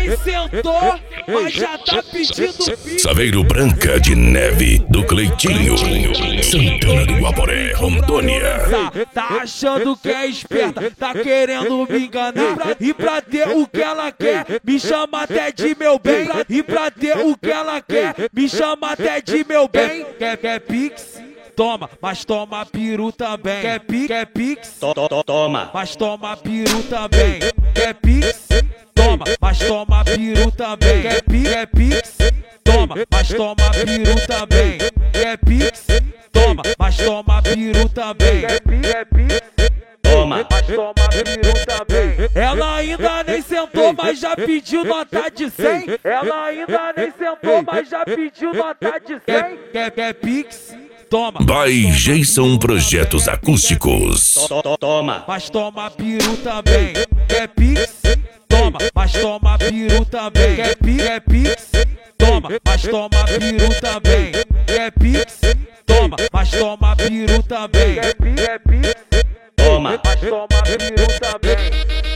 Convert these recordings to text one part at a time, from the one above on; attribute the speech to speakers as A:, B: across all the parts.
A: nem sentou, mas já tá pedindo pique.
B: Saveiro Branca de Neve, do Cleitinho, Santana do Guaporé, Rondônia.
A: Tá achando que é esperta, tá querendo me enganar. E pra ter o que ela quer, me chama até de meu bem. E pra ter o que ela quer, me chama até de meu bem. Quer pix? Toma, mas toma peru também. Quer pix?
C: Toma,
A: mas toma peru também. Quer pix? Toma, mas toma peru também. Quer pix? Toma, mas toma peru também. Quer pix? Toma, mas toma peru também. Quer pix?
C: toma,
A: Mas toma peru também. Ela ainda nem sentou, mas já pediu nota de 100. Ela ainda nem sentou, mas já pediu nota de 100. Quer pix? Toma.
B: By Jason Projetos Acústicos.
C: toma,
A: Mas toma peru também. Quer pix? Toma, mas toma peru também. Quer pix? Toma, mas toma peru também. Quer pix? Toma, mas toma peru também. Quer pix?
C: toma,
A: Mas toma peru também.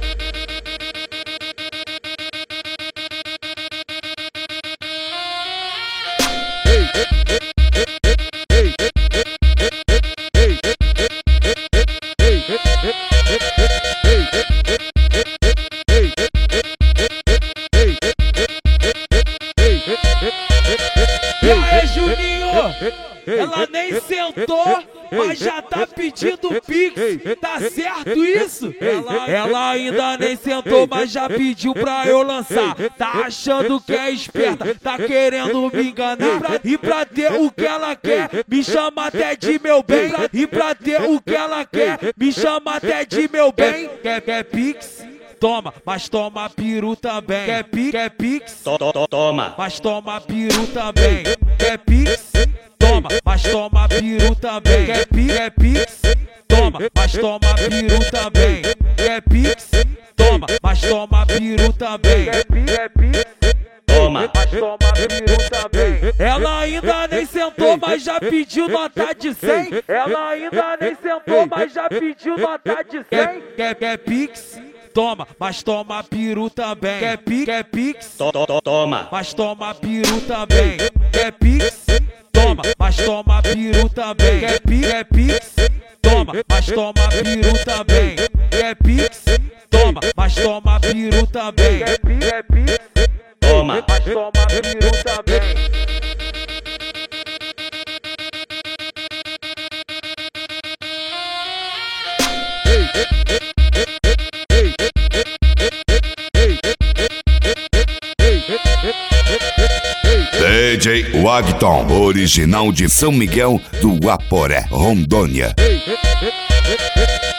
A: E aí, Juninho? Ela nem sentou, mas já tá pedindo pix. Tá certo isso? Ela ainda nem sentou, mas já pediu pra eu lançar. Tá achando que é esperta, tá querendo me enganar. E pra ter o que ela quer, me chama até de meu bem. E pra ter o que ela quer, me chama até de meu bem. Quer pix? Toma, mas toma peru também. Quer pix?
C: toma,
A: Mas toma peru também. Quer pix? Toma, mas toma peru também. Quer pix? Toma, mas toma peru também. Quer pix? Toma, mas toma peru também. Quer pix?
C: toma,
A: Mas toma peru também. Ela ainda nem sentou, mas já pediu nota de 100. Ela ainda nem sentou, mas já pediu nota de 100. Quer pix? Toma, mas toma peru também. Quer pix?
C: toma,
A: Mas toma peru também. Quer pix? Toma, mas toma peru também. Quer pix? Toma, mas toma peru também. Quer pix? Toma, mas toma peru também. Quer pix?
C: toma,
A: Mas toma peru também.
D: DJ Wagton, original de São Miguel do Guaporé, Rondônia.